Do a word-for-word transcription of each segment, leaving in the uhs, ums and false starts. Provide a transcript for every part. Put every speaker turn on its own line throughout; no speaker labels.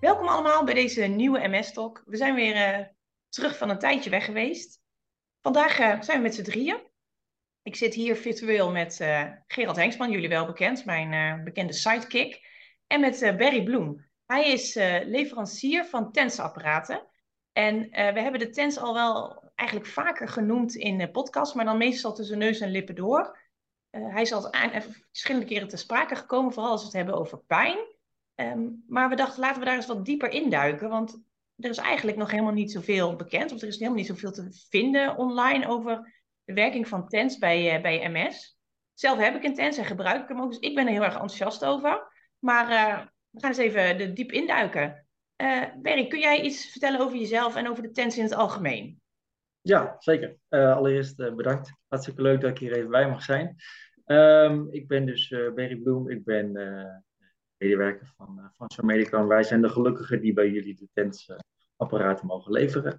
Welkom allemaal bij deze nieuwe M S-talk. We zijn weer eh, terug van een tijdje weg geweest. Vandaag eh, zijn we met z'n drieën. Ik zit hier virtueel met eh, Gerald Hengsman, jullie wel bekend, mijn eh, bekende sidekick. En met eh, Barry Bloem. Hij is eh, leverancier van tensapparaten. En eh, we hebben de tens al wel eigenlijk vaker genoemd in de podcast, maar dan meestal tussen neus en lippen door. Uh, hij is al aan, verschillende keren te sprake gekomen, vooral als we het hebben over pijn. Um, maar we dachten, laten we daar eens wat dieper induiken, want er is eigenlijk nog helemaal niet zoveel bekend, of er is helemaal niet zoveel te vinden online over de werking van TENS bij, uh, bij M S. Zelf heb ik een TENS en gebruik ik hem ook, dus ik ben er heel erg enthousiast over. Maar uh, we gaan eens even de diep induiken. Uh, Berry, kun jij iets vertellen over jezelf en over de TENS in het algemeen?
Ja, zeker. Uh, allereerst uh, bedankt. Hartstikke leuk dat ik hier even bij mag zijn. Um, ik ben dus uh, Berry Bloem. Ik ben uh, medewerker van, uh, van Zomedica. En wij zijn de gelukkigen die bij jullie de tensapparaten mogen leveren.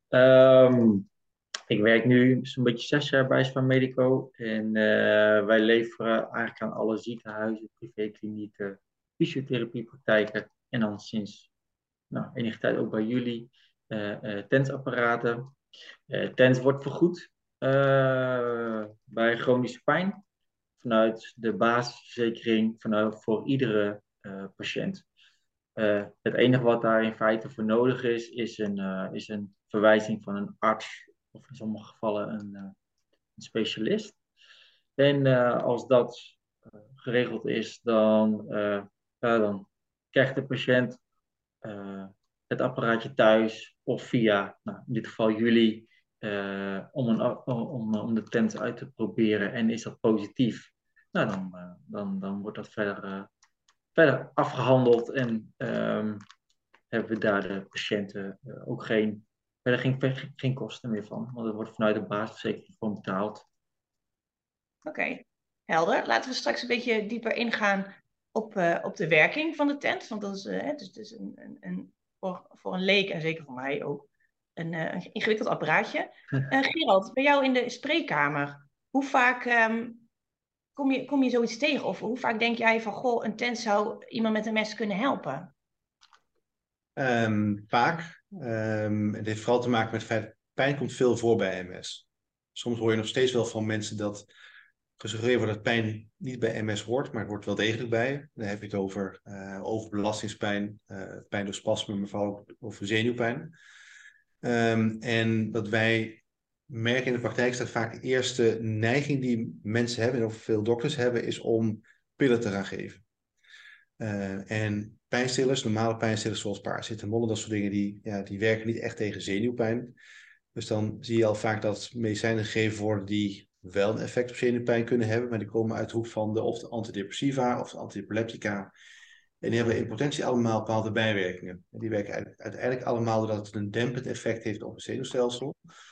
Um, ik werk nu zo'n beetje zes jaar bij Zomedico. En uh, wij leveren eigenlijk aan alle ziekenhuizen, privéklinieken, fysiotherapiepraktijken. En dan sinds nou, enige tijd ook bij jullie uh, uh, tensapparaten. Uh, TENS wordt vergoed uh, bij chronische pijn vanuit de basisverzekering vanuit, voor iedere uh, patiënt. Uh, het enige wat daar in feite voor nodig is, is een, uh, is een verwijzing van een arts of in sommige gevallen een, uh, een specialist. En uh, als dat uh, geregeld is, dan, uh, uh, dan krijgt de patiënt uh, het apparaatje thuis of via, nou, in dit geval jullie, uh, om, een, om, om de tent uit te proberen. En is dat positief? Nou, dan, uh, dan, dan wordt dat verder, uh, verder afgehandeld en um, hebben we daar de patiënten uh, ook geen, verder geen, geen kosten meer van. Want het wordt vanuit de basisverzekering gewoon betaald.
Oké, okay, helder. Laten we straks een beetje dieper ingaan op, uh, op de werking van de tent. Want dat is, uh, het is, het is een, een, een, voor, voor een leek en zeker voor mij ook een, uh, een ingewikkeld apparaatje. Uh, Gerald, bij jou in de spreekkamer, hoe vaak um, kom, je, kom je zoiets tegen? Of hoe vaak denk jij van, goh, een tent zou iemand met een mes kunnen helpen?
Um, vaak. Um, het heeft vooral te maken met het feit dat pijn komt veel voor bij M S. Soms hoor je nog steeds wel van mensen dat gesuggereerd wordt dat pijn niet bij M S hoort, maar het hoort wel degelijk bij. Dan heb je het over uh, overbelastingspijn, uh, pijn door spasmen, maar vooral ook over zenuwpijn. Um, en wat wij merken in de praktijk is dat vaak de eerste neiging die mensen hebben, en ook veel dokters hebben, is om pillen te gaan geven. Uh, en pijnstillers, normale pijnstillers zoals paracetamol, dat soort dingen, die, ja, die werken niet echt tegen zenuwpijn. Dus dan zie je al vaak dat medicijnen gegeven worden die wel een effect op zenuwpijn kunnen hebben, maar die komen uit de hoek van de, of de antidepressiva of de antiepileptica. En die hebben in potentie allemaal bepaalde bijwerkingen. En die werken uiteindelijk allemaal doordat het een dempend effect heeft op het zenuwstelsel.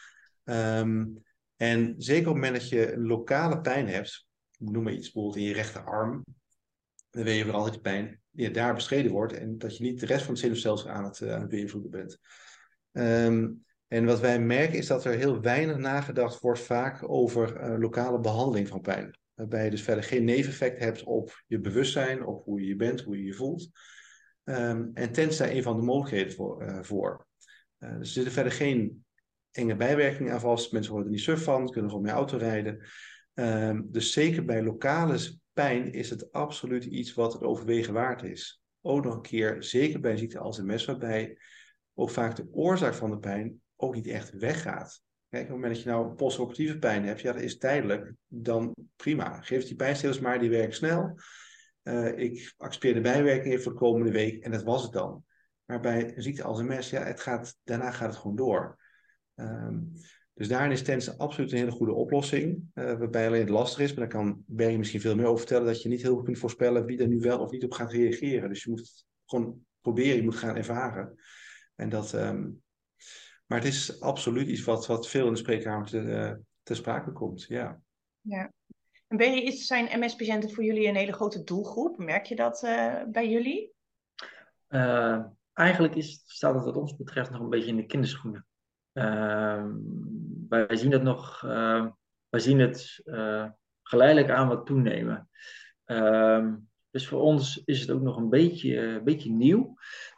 Um, en zeker op het moment dat je een lokale pijn hebt, noem maar iets bijvoorbeeld in je rechterarm, dan weet je weer altijd de pijn die daar bestreden wordt en dat je niet de rest van het zenuwstelsel aan het, uh, aan het beïnvloeden bent. Um, en wat wij merken is dat er heel weinig nagedacht wordt vaak over uh, lokale behandeling van pijn. Waarbij je dus verder geen neveneffect hebt op je bewustzijn, op hoe je je bent, hoe je je voelt. Um, en TENS daar een van de mogelijkheden voor. Uh, voor. Uh, dus er zitten verder geen enge bijwerkingen aan vast. Mensen worden er niet suf van, kunnen gewoon mee auto rijden. Um, dus zeker bij lokale pijn is het absoluut iets wat het overwegen waard is. Ook nog een keer, zeker bij een ziekte als M S, waarbij ook vaak de oorzaak van de pijn ook niet echt weggaat. Kijk, op het moment dat je nou postoperatieve pijn hebt, ja, dat is tijdelijk, dan prima. Geef die pijnstillers maar, die werken snel. Uh, ik accepteer de bijwerkingen even voor de komende week en dat was het dan. Maar bij een ziekte als M S, ja, het gaat, daarna gaat het gewoon door. Um, dus daarin is TENS absoluut een hele goede oplossing. Uh, waarbij alleen het lastig is, maar daar kan Berry misschien veel meer over vertellen, dat je niet heel goed kunt voorspellen wie er nu wel of niet op gaat reageren. Dus je moet het gewoon proberen, je moet gaan ervaren. En dat, um, maar het is absoluut iets wat, wat veel in de spreekkamer te, uh, te sprake komt. Ja.
Ja. En Berry, is, zijn M S-patiënten voor jullie een hele grote doelgroep? Merk je dat uh, bij jullie?
Uh, eigenlijk is, staat het wat ons betreft nog een beetje in de kinderschoenen. Uh, wij zien het nog, uh, wij zien het uh, geleidelijk aan wat toenemen. Uh, Dus voor ons is het ook nog een beetje, een beetje nieuw.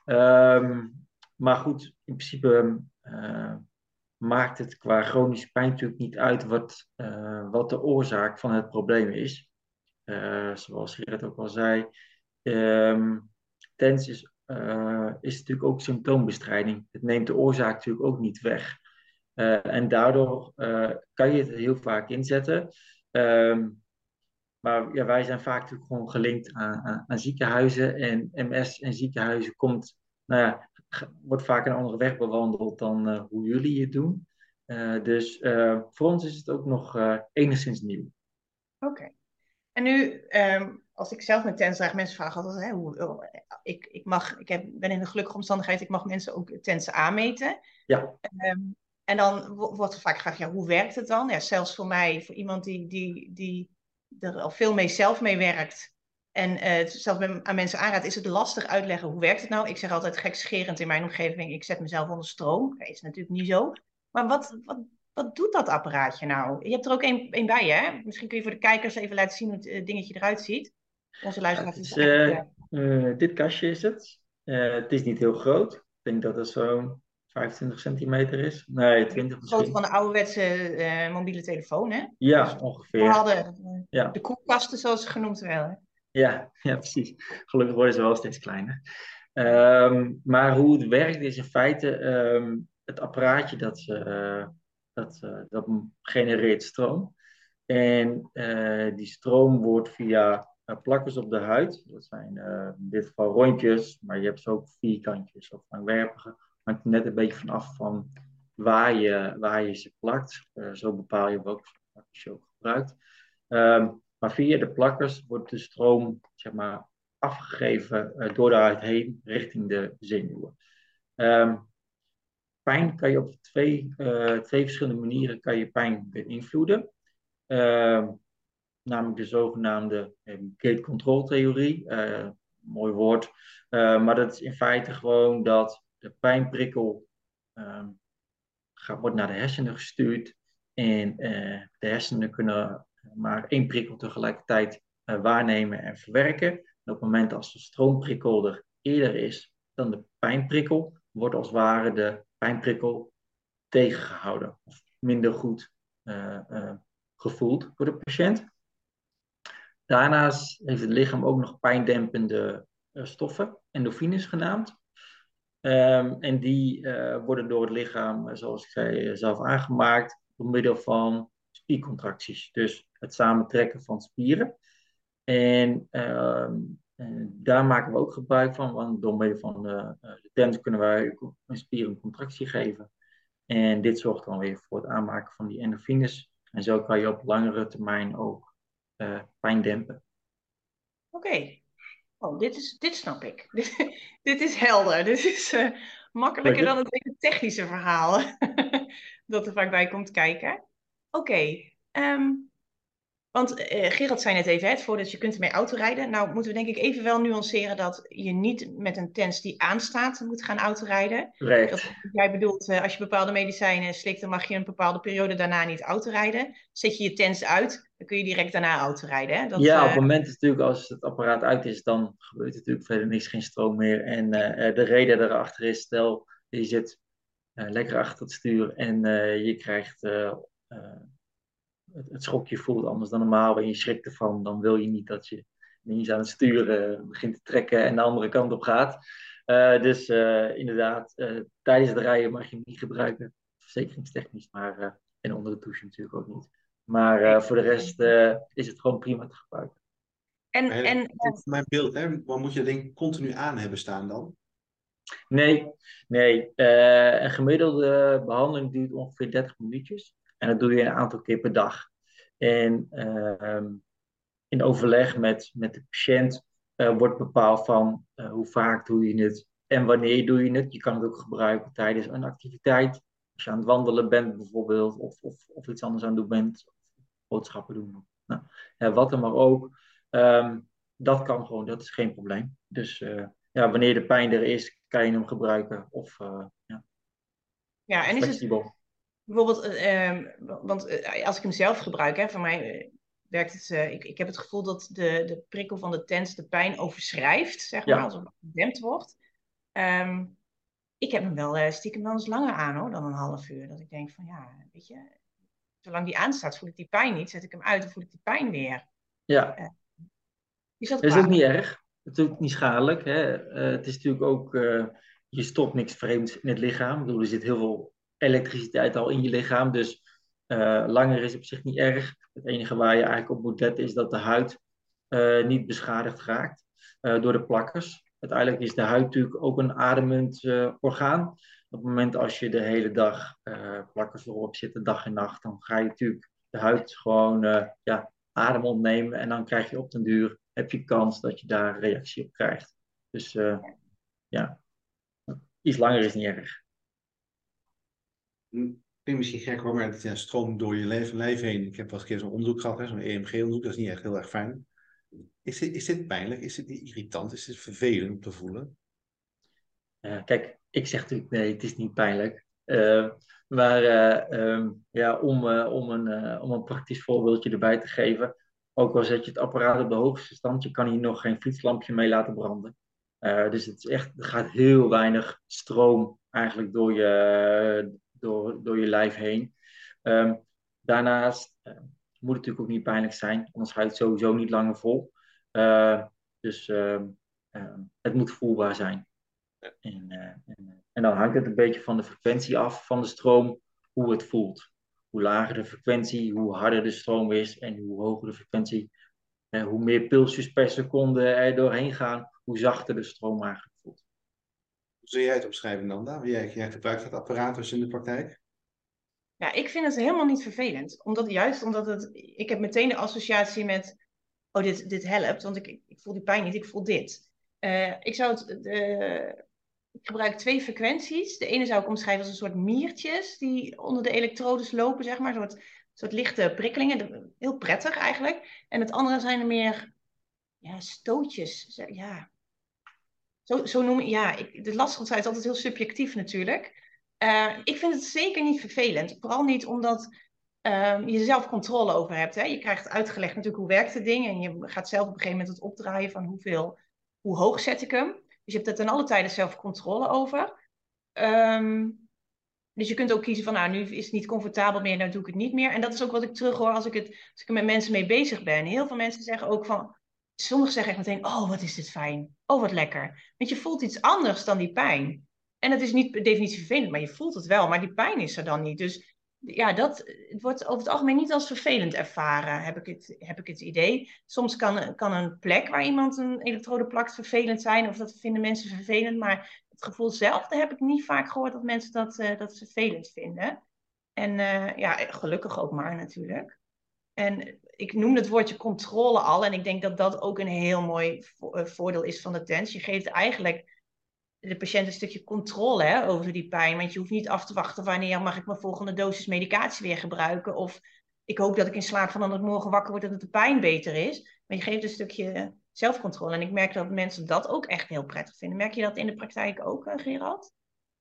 Um, maar goed, in principe uh, maakt het qua chronische pijn natuurlijk niet uit wat, uh, wat de oorzaak van het probleem is. Uh, zoals Gerrit ook al zei. Um, TENS is, uh, is natuurlijk ook symptoombestrijding. Het neemt de oorzaak natuurlijk ook niet weg. Uh, en daardoor uh, kan je het heel vaak inzetten. Um, maar ja, wij zijn vaak natuurlijk gewoon gelinkt aan, aan, aan ziekenhuizen. En M S en ziekenhuizen komt, nou ja, wordt vaak een andere weg bewandeld dan uh, hoe jullie het doen. Uh, dus uh, voor ons is het ook nog uh, enigszins nieuw.
Oké. Okay. En nu, um, als ik zelf met TENS draag, mensen vragen altijd, hè, hoe, oh, ik, ik, mag, ik heb, ben in een gelukkige omstandigheid, ik mag mensen ook TENS aanmeten.
Ja.
Um, en dan wordt er vaak gevraagd, ja, hoe werkt het dan? Ja, zelfs voor mij, voor iemand die, die, die er al veel mee zelf mee werkt en uh, zelfs bij, aan mensen aanraadt, is het lastig uitleggen hoe werkt het nou? Ik zeg altijd gekscherend in mijn omgeving, ik zet mezelf onder stroom. Dat is natuurlijk niet zo. Maar wat, wat, wat doet dat apparaatje nou? Je hebt er ook één bij je, hè? Misschien kun je voor de kijkers even laten zien hoe het uh, dingetje eruit ziet. Onze luisteraars.
Ja, is, uh, uh, dit kastje is het. Uh, het is niet heel groot. Ik denk dat het zo'n vijfentwintig centimeter is. Nee, twintig misschien.
Groot van de ouderwetse uh, mobiele telefoon, hè?
Ja,
dus
ongeveer.
We hadden uh,
ja.
de koelkasten, zoals ze genoemd werden.
Ja, ja, precies. Gelukkig worden ze wel steeds kleiner. Um, maar hoe het werkt is in feite um, het apparaatje dat, uh, dat, uh, dat genereert stroom. En uh, die stroom wordt via uh, plakkers op de huid. Dat zijn uh, in dit geval rondjes, maar je hebt ze ook vierkantjes of langwerpige. Hangt er net een beetje vanaf van waar je, waar je ze plakt. Uh, zo bepaal je welke plakkers je ook gebruikt. Um, maar via de plakkers wordt de stroom, zeg maar, afgegeven uh, door de huid heen richting de zenuwen. Um, pijn kan je op twee, uh, twee verschillende manieren kan je pijn beïnvloeden. Uh, namelijk de zogenaamde uh, gate control theorie. Uh, mooi woord. Uh, maar dat is in feite gewoon dat de pijnprikkel uh, gaat, wordt naar de hersenen gestuurd. En uh, de hersenen kunnen maar één prikkel tegelijkertijd uh, waarnemen en verwerken. En op het moment als de stroomprikkel er eerder is dan de pijnprikkel, wordt als het ware de pijnprikkel tegengehouden. Of minder goed uh, uh, gevoeld door de patiënt. Daarnaast heeft het lichaam ook nog pijndempende uh, stoffen, endorfines genaamd. Um, en die uh, worden door het lichaam, zoals ik zei, zelf aangemaakt door middel van spiercontracties. Dus het samentrekken van spieren. En, uh, en daar maken we ook gebruik van, want door middel van de, uh, de TENS kunnen wij een spier een contractie geven. En dit zorgt dan weer voor het aanmaken van die endorfines. En zo kan je op langere termijn ook uh, pijn dempen.
Oké. Okay. Oh, dit, is, dit snap ik. Dit, dit is helder. Dit is uh, makkelijker dan het hele technische verhaal dat er vaak bij komt kijken. Oké. Okay. Um, want uh, Gerard zei net even, hè, voordat je kunt ermee autorijden. Nou moeten we denk ik even wel nuanceren dat je niet met een TENS die aanstaat moet gaan autorijden.
Correct.
Dat jij bedoelt, uh, als je bepaalde medicijnen slikt, dan mag je een bepaalde periode daarna niet autorijden. Zet je je TENS uit, dan kun je direct daarna autorijden. Hè? Dat,
ja, op
uh...
het moment natuurlijk als het apparaat uit is, dan gebeurt er natuurlijk verder niks, geen stroom meer. En uh, de reden erachter is, stel je zit uh, lekker achter het stuur en uh, je krijgt uh, uh, het, het schokje voelt anders dan normaal en je schrikt ervan, dan wil je niet dat je ineens aan het stuur uh, begint te trekken en de andere kant op gaat. Uh, dus uh, inderdaad, uh, tijdens het rijden mag je hem niet gebruiken, verzekeringstechnisch, maar uh, en onder de douche natuurlijk ook niet. Maar uh, voor de rest uh, is het gewoon prima te gebruiken.
En, en,
uh, mijn beeld, hè? Waar moet je denk ik continu aan hebben staan dan?
Nee, nee. Uh, een gemiddelde behandeling duurt ongeveer dertig minuutjes. En dat doe je een aantal keer per dag. En uh, in overleg met, met de patiënt uh, wordt bepaald van uh, hoe vaak doe je het en wanneer doe je het. Je kan het ook gebruiken tijdens een activiteit. Als je aan het wandelen bent bijvoorbeeld, of, of, of iets anders aan het doen bent, of boodschappen doen. Nou, ja, wat dan maar ook. Um, dat kan gewoon, dat is geen probleem. Dus uh, ja, wanneer de pijn er is, kan je hem gebruiken. Of uh, ja,
ja, en
flexibel.
Is het bijvoorbeeld, uh, want uh, als ik hem zelf gebruik, hè, voor mij, uh, werkt het, uh, ik, ik heb het gevoel dat de, de prikkel van de TENS de pijn overschrijft, zeg maar,
Ja,
alsof het gedempt wordt. Um, ik heb hem wel uh, stiekem wel eens langer aan, hoor, dan een half uur. Dat ik denk van, ja, weet je, zolang die aanstaat voel ik die pijn niet. Zet ik hem uit, dan voel ik die pijn weer.
ja.
Uh, is dat
Dat is ook niet
kwalijk?
erg. Het is ook niet schadelijk. Hè. Uh, het is natuurlijk ook, uh, je stopt niks vreemds in het lichaam. Ik bedoel, er zit heel veel elektriciteit al in je lichaam, dus uh, langer is op zich niet erg. Het enige waar je eigenlijk op moet letten is dat de huid uh, niet beschadigd raakt uh, door de plakkers. Uiteindelijk is de huid natuurlijk ook een ademend uh, orgaan. Op het moment als je de hele dag uh, plakkers erop zitten, dag en nacht, dan ga je natuurlijk de huid gewoon uh, ja, adem ontnemen en dan krijg je op den duur heb je kans dat je daar reactie op krijgt. Dus uh, ja, iets langer is niet erg.
Klinkt misschien gek hoor, maar het ja, stroomt door je lijf, lijf heen. Ik heb wel eens een keer zo'n onderzoek gehad, zo'n E M G-onderzoek, dat is niet echt heel erg fijn. Is dit, is dit pijnlijk? Is dit irritant? Is dit vervelend om te voelen?
Uh, kijk, ik zeg natuurlijk nee, het is niet pijnlijk. Uh, maar uh, um, ja, om, uh, om, een, uh, om een praktisch voorbeeldje erbij te geven, ook al zet je het apparaat op de hoogste stand, je kan hier nog geen fietslampje mee laten branden. Uh, dus het is echt, er gaat heel weinig stroom eigenlijk door je, door, door je lijf heen. Um, daarnaast uh, moet het natuurlijk ook niet pijnlijk zijn, anders houdt het sowieso niet langer vol. Uh, dus uh, uh, het moet voelbaar zijn. En, uh, en, en dan hangt het een beetje van de frequentie af van de stroom, hoe het voelt. Hoe lager de frequentie, hoe harder de stroom is en hoe hoger de frequentie, en hoe meer pulsjes per seconde er doorheen gaan, hoe zachter de stroom eigenlijk voelt.
Hoe zou jij het omschrijven, Nanda? Jij, jij gebruikt dat apparaat dus in de praktijk?
Ja, ik vind het helemaal niet vervelend. Omdat, juist omdat het... Ik heb meteen de associatie met... Oh, dit, dit helpt, want ik, ik voel die pijn niet, ik voel dit. Uh, ik zou het... Uh, ik gebruik twee frequenties. De ene zou ik omschrijven als een soort miertjes die onder de elektrodes lopen, zeg maar. Een soort, soort lichte prikkelingen. Heel prettig eigenlijk. En het andere zijn er meer ja, stootjes. Ja, zo, zo noem ik... Ja, ik, de lastige is altijd heel subjectief natuurlijk. Uh, ik vind het zeker niet vervelend. Vooral niet omdat uh, je er zelf controle over hebt. Hè? Je krijgt uitgelegd natuurlijk hoe werkt het ding. En je gaat zelf op een gegeven moment het opdraaien van hoeveel, hoe hoog zet ik hem. Dus je hebt er ten alle tijde zelf controle over. Um, dus je kunt ook kiezen van, nou, nu is het niet comfortabel meer, nou doe ik het niet meer. En dat is ook wat ik terughoor als ik, het, als ik er met mensen mee bezig ben. Heel veel mensen zeggen ook van, sommigen zeggen echt meteen, oh, wat is dit fijn. Oh, wat lekker. Want je voelt iets anders dan die pijn. En dat is niet per definitie vervelend, maar je voelt het wel. Maar die pijn is er dan niet. Dus ja, dat het wordt over het algemeen niet als vervelend ervaren, heb ik het, heb ik het idee. Soms kan, kan een plek waar iemand een elektrode plakt vervelend zijn. Of dat vinden mensen vervelend. Maar het gevoel zelf, daar heb ik niet vaak gehoord dat mensen dat, uh, dat vervelend vinden. En uh, ja, gelukkig ook maar natuurlijk. En ik noemde het woordje controle al. En ik denk dat dat ook een heel mooi vo- voordeel is van de TENS. Je geeft eigenlijk de patiënt een stukje controle, hè, over die pijn. Want je hoeft niet af te wachten wanneer mag ik mijn volgende dosis medicatie weer gebruiken. Of ik hoop dat ik in slaap van dat ik morgen wakker word en dat de pijn beter is. Maar je geeft een stukje zelfcontrole. En ik merk dat mensen dat ook echt heel prettig vinden. Merk je dat in de praktijk ook, uh, Gerald?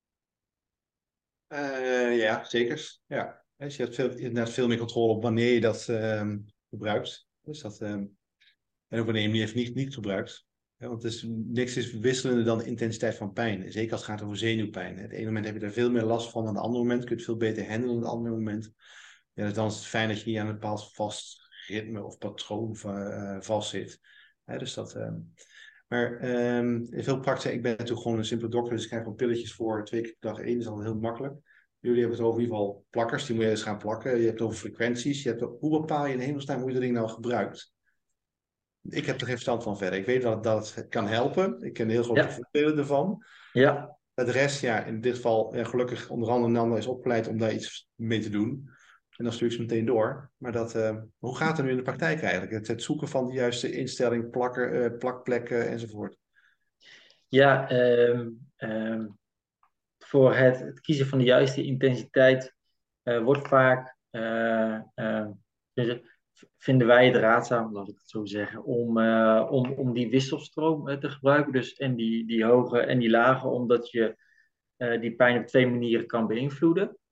Uh, ja, zeker. Ja. Dus je hebt veel, inderdaad veel meer controle op wanneer je dat um, gebruikt. Dus dat, um, en ook wanneer je hem even niet, niet gebruikt. Ja, want het is, niks is wisselender dan de intensiteit van pijn. Zeker als het gaat over zenuwpijn. Het ene moment heb je er veel meer last van dan het andere moment. Kun je het veel beter handelen dan het andere moment. Ja, dus dan is het fijn dat je niet aan een bepaald vast ritme of patroon uh, vastzit. Ja, dus dat... Um, maar um, veel praktisch, ik ben natuurlijk gewoon een simpele dokter, dus ik krijg gewoon pilletjes voor twee keer per dag één, dat is al heel makkelijk. Jullie hebben het over in ieder geval plakkers, die moet je eens gaan plakken. Je hebt het over frequenties. Je hebt het, hoe bepaal je in hemelsnaam hoe je dat ding nou gebruikt? Ik heb er geen verstand van verder. Ik weet dat, dat het kan helpen. Ik ken heel grote
Ja,
voordelen ervan.
ja.
De rest, ja, in dit geval, ja, gelukkig onder andere Nanda is opgeleid om daar iets mee te doen. En dan stuur ik ze meteen door. Maar dat, uh, hoe gaat het nu in de praktijk eigenlijk? Het, het zoeken van de juiste instelling, plakker, uh, plakplekken enzovoort.
Ja, um, um, voor het, het kiezen van de juiste intensiteit uh, wordt vaak, uh, uh, vinden wij het raadzaam, laat ik het zo zeggen, om, uh, om, om die wisselstroom uh, te gebruiken. Dus en die, die hoge en die lage, omdat je uh, die pijn op twee manieren kan beïnvloeden.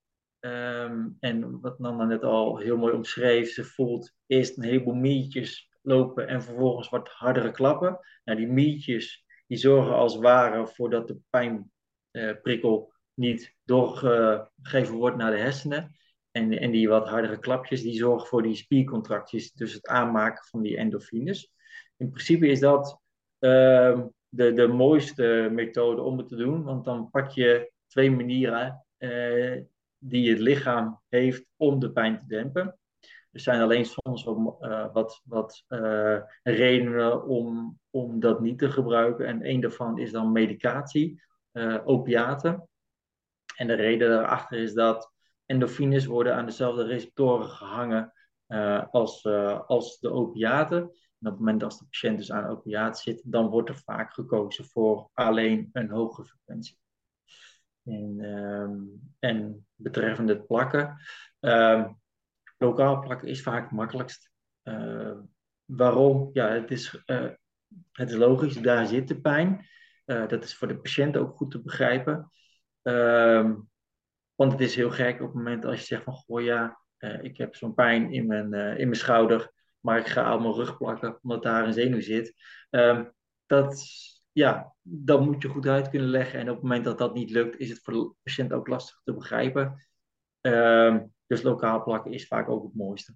Um, en wat Nanda net al heel mooi omschreef, ze voelt eerst een heleboel miertjes lopen en vervolgens wat hardere klappen. Nou, die miertjes die zorgen als het ware voor dat de pijnprikkel uh, niet doorgegeven wordt naar de hersenen. En, en die wat hardere klapjes die zorgen voor die spiercontracties, dus het aanmaken van die endorfines. In principe is dat uh, de, de mooiste methode om het te doen, want dan pak je twee manieren uh, die het lichaam heeft om de pijn te dempen. Er zijn alleen soms wat, uh, wat, wat uh, redenen om, om dat niet te gebruiken. En een daarvan is dan medicatie, uh, opiaten. En de reden daarachter is dat endorfines worden aan dezelfde receptoren gehangen uh, als, uh, als de opiaten. En op het moment dat de patiënt dus aan opiaten zit, dan wordt er vaak gekozen voor alleen een hoge frequentie. En, um, en betreffende het plakken, um, lokaal plakken is vaak het makkelijkst. Uh, waarom? Ja, het is, uh, het is logisch, daar zit de pijn. Uh, dat is voor de patiënt ook goed te begrijpen. Um, want het is heel gek op het moment als je zegt van, goh ja, uh, ik heb zo'n pijn in mijn, uh, in mijn schouder, maar ik ga aan mijn rug plakken omdat daar een zenuw zit. Um, dat, ja, dat moet je goed uit kunnen leggen. En op het moment dat dat niet lukt, is het voor de patiënt ook lastig te begrijpen. Um, dus lokaal plakken is vaak ook het mooiste.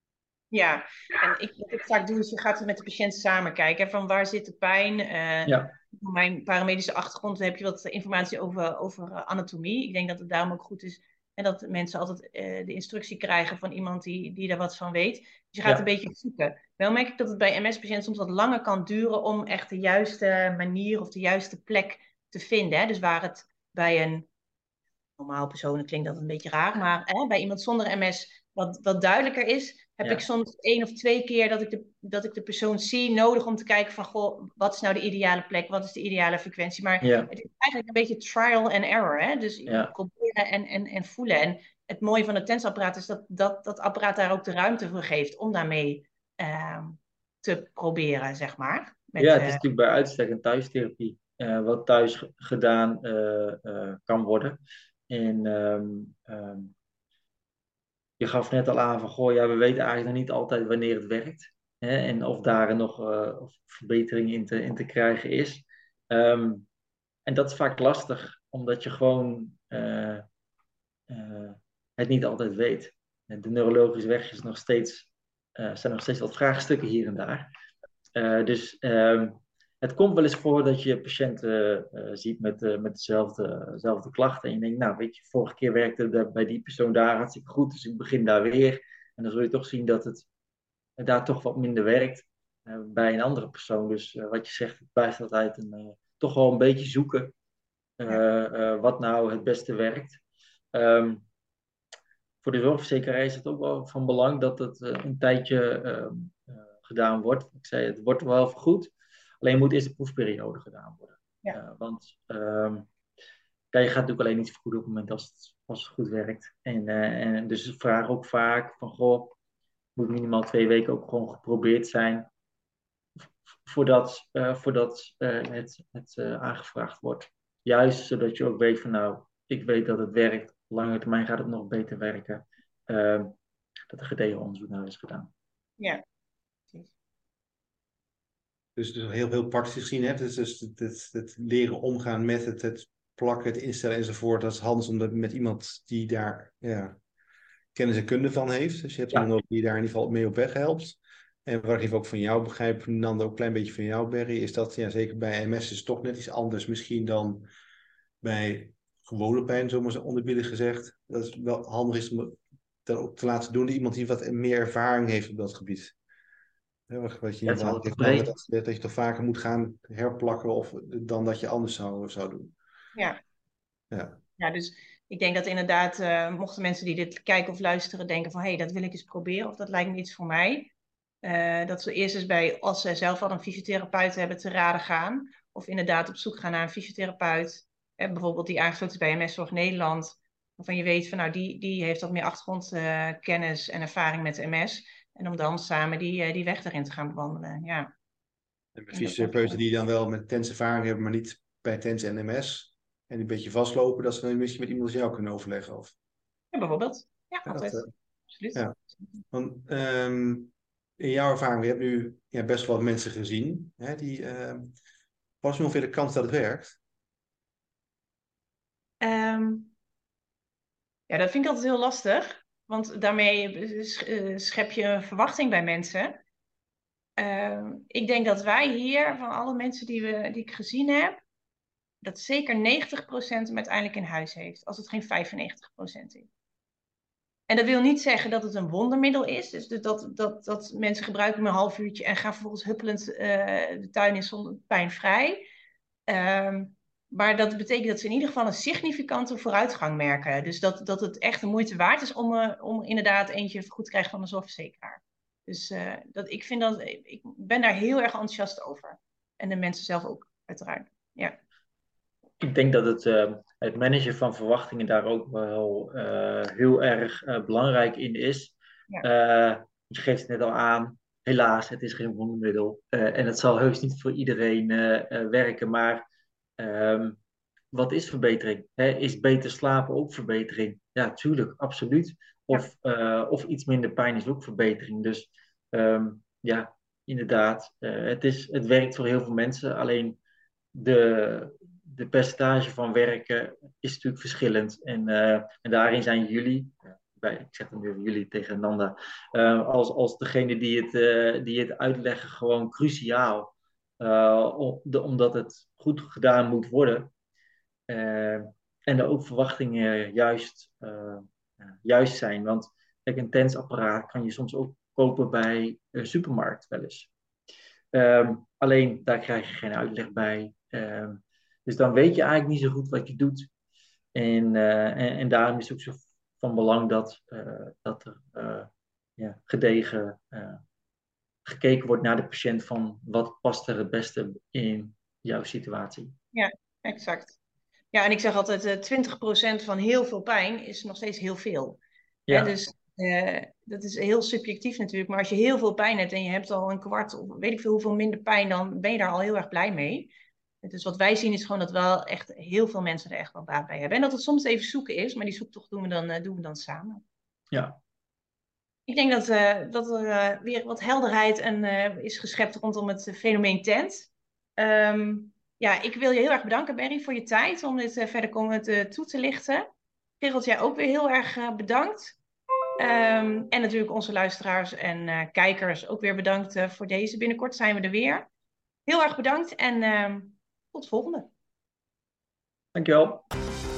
Ja, en ik, wat ik vaak doe is, je gaat met de patiënt samen kijken. Hè, van waar zit de pijn? Uh,
ja.
Voor mijn paramedische achtergrond heb je wat informatie over, over uh, anatomie. Ik denk dat het daarom ook goed is en dat mensen altijd uh, de instructie krijgen van iemand die, die daar wat van weet. Dus je gaat ja. een beetje zoeken. Wel merk ik dat het bij M S-patiënten soms wat langer kan duren om echt de juiste manier of de juiste plek te vinden. Hè? Dus waar het bij een normaal persoon klinkt dat een beetje raar, maar hè, bij iemand zonder M S wat, wat duidelijker is, heb ja. ik soms één of twee keer dat ik, de, dat ik de persoon zie nodig om te kijken van, goh, wat is nou de ideale plek, wat is de ideale frequentie. Maar ja. het is eigenlijk een beetje trial and error, hè? Dus ja. proberen en, en, en voelen. En het mooie van het tensapparaat is dat, dat dat apparaat daar ook de ruimte voor geeft om daarmee uh, te proberen, zeg maar.
Met, ja, het is uh, natuurlijk bij uitstek een thuistherapie, uh, wat thuis gedaan uh, uh, kan worden. En um, um, je gaf net al aan van, goh, ja, we weten eigenlijk nog niet altijd wanneer het werkt. Hè, en of daar nog uh, of verbetering in te, in te krijgen is. Um, en dat is vaak lastig, omdat je gewoon uh, uh, het niet altijd weet. En de neurologische weg is nog steeds, uh, zijn nog steeds wat vraagstukken hier en daar. Uh, dus um, het komt wel eens voor dat je patiënten uh, ziet met, uh, met dezelfde, dezelfde klachten. En je denkt, nou weet je, vorige keer werkte dat bij die persoon daar hartstikke goed, dus ik begin daar weer. En dan zul je toch zien dat het uh, daar toch wat minder werkt uh, bij een andere persoon. Dus uh, wat je zegt, het blijft altijd een, uh, toch wel een beetje zoeken uh, uh, wat nou het beste werkt. Um, voor de zorgverzekeraar is het ook wel van belang dat het uh, een tijdje uh, uh, gedaan wordt. Ik zei, het wordt wel vergoed. Alleen moet eerst de proefperiode gedaan worden. Ja. Uh, want um, ja, je gaat natuurlijk alleen iets vergoeden op het moment als het, als het goed werkt. En, uh, en dus ze vragen ook vaak van, goh, moet minimaal twee weken ook gewoon geprobeerd zijn voordat, uh, voordat uh, het, het uh, aangevraagd wordt. Juist zodat je ook weet van, nou, ik weet dat het werkt. Op lange termijn gaat het nog beter werken. Uh, dat er gedegen onderzoek naar is gedaan.
Ja.
Dus, dus heel, heel praktisch gezien, hè? Dus, dus het, het, het leren omgaan met het, het plakken, het instellen enzovoort. Dat is handig om dat met iemand die daar ja, kennis en kunde van heeft. Dus je hebt ja. iemand die daar in ieder geval mee op weg helpt. En wat ik even ook van jou begrijp, Nando, ook een klein beetje van jou, Berry, is dat ja, zeker bij M S is het toch net iets anders misschien dan bij gewone pijn, zomaar zo onderbiedig gezegd. Dat het wel handig is om dat ook te laten doen door iemand die wat meer ervaring heeft op dat gebied. Ja, wat je in ieder geval heeft dat, dat, dat je toch vaker moet gaan herplakken of, dan dat je anders zou, zou doen.
Ja.
Ja.
Ja, dus ik denk dat inderdaad, uh, mochten mensen die dit kijken of luisteren denken van, hé, hey, dat wil ik eens proberen of dat lijkt me iets voor mij. Uh, dat ze eerst eens bij, als ze zelf al een fysiotherapeut hebben, te raden gaan. Of inderdaad op zoek gaan naar een fysiotherapeut. Eh, bijvoorbeeld die aangesloten is bij M S-Zorg Nederland. Waarvan je weet van, nou, die, die heeft wat meer achtergrondkennis uh, en ervaring met M S. En om dan samen die, uh, die weg daarin te gaan bewandelen, ja.
En met fysiotherapeuten die dan wel met TENS ervaring hebben, maar niet bij TENS en M S. En een beetje vastlopen, dat ze dan misschien met iemand als jou kunnen overleggen. Of...
Ja, bijvoorbeeld. Ja,
Ja,
altijd.
dat, uh,
Absoluut.
ja. Want, um, in jouw ervaring, je hebt nu ja, best wel wat mensen gezien. Hè, die, uh, wat is nu ongeveer de kans dat het werkt?
Um, ja, dat vind ik altijd heel lastig. Want daarmee schep je een verwachting bij mensen. Uh, ik denk dat wij hier, van alle mensen die, we, die ik gezien heb, dat zeker negentig procent hem uiteindelijk in huis heeft. Als het geen vijfennegentig procent is. En dat wil niet zeggen dat het een wondermiddel is. Dus dat, dat, dat mensen gebruiken hem een half uurtje en gaan vervolgens huppelend uh, de tuin in zonder pijnvrij. Um, maar dat betekent dat ze in ieder geval een significante vooruitgang merken. Dus dat, dat het echt de moeite waard is om, uh, om inderdaad eentje goed te krijgen van een zorgverzekeraar. Dus uh, dat, ik, vind dat, ik ben daar heel erg enthousiast over. En de mensen zelf ook, uiteraard. Ja.
Ik denk dat het, uh, het managen van verwachtingen daar ook wel uh, heel erg uh, belangrijk in is. Ja. Uh, je geeft het net al aan, helaas, het is geen wondermiddel. Uh, en het zal heus niet voor iedereen uh, uh, werken. Maar um, wat is verbetering? Hè? Is beter slapen ook verbetering? Ja, tuurlijk, absoluut. Of, ja. uh, of iets minder pijn is ook verbetering. Dus um, ja, inderdaad, uh, het, is, het werkt voor heel veel mensen. Alleen de... de percentage van werken is natuurlijk verschillend. En, uh, en daarin zijn jullie, bij, ik zeg dan weer jullie tegen Nanda, uh, als, als degene die het, uh, die het uitleggen gewoon cruciaal. Uh, om, de, omdat het goed gedaan moet worden. Uh, en er ook verwachtingen juist, uh, juist zijn. Want kijk, een tensapparaat kan je soms ook kopen bij een supermarkt wel eens. Um, alleen daar krijg je geen uitleg bij. Um, Dus dan weet je eigenlijk niet zo goed wat je doet. En, uh, en, en daarom is het ook zo van belang dat, uh, dat er uh, ja, gedegen uh, gekeken wordt naar de patiënt van wat past er het beste in jouw situatie.
Ja, exact. Ja, en ik zeg altijd, uh, twintig procent van heel veel pijn is nog steeds heel veel. Ja. Hè, dus uh, dat is heel subjectief natuurlijk. Maar als je heel veel pijn hebt en je hebt al een kwart of weet ik veel hoeveel minder pijn, dan ben je daar al heel erg blij mee. Dus wat wij zien is gewoon dat wel echt heel veel mensen er echt wel baat bij hebben. En dat het soms even zoeken is, maar die zoektocht doen we dan, uh, doen we dan samen.
Ja.
Ik denk dat, uh, dat er uh, weer wat helderheid en, uh, is geschept rondom het fenomeen tent. Um, ja, ik wil je heel erg bedanken, Berry, voor je tijd om dit uh, verder komen te, toe te lichten. Gerald, jij ook weer heel erg uh, bedankt. Um, en natuurlijk onze luisteraars en uh, kijkers ook weer bedankt uh, voor deze. Binnenkort zijn we er weer. Heel erg bedankt en uh, tot de volgende.
Dankjewel.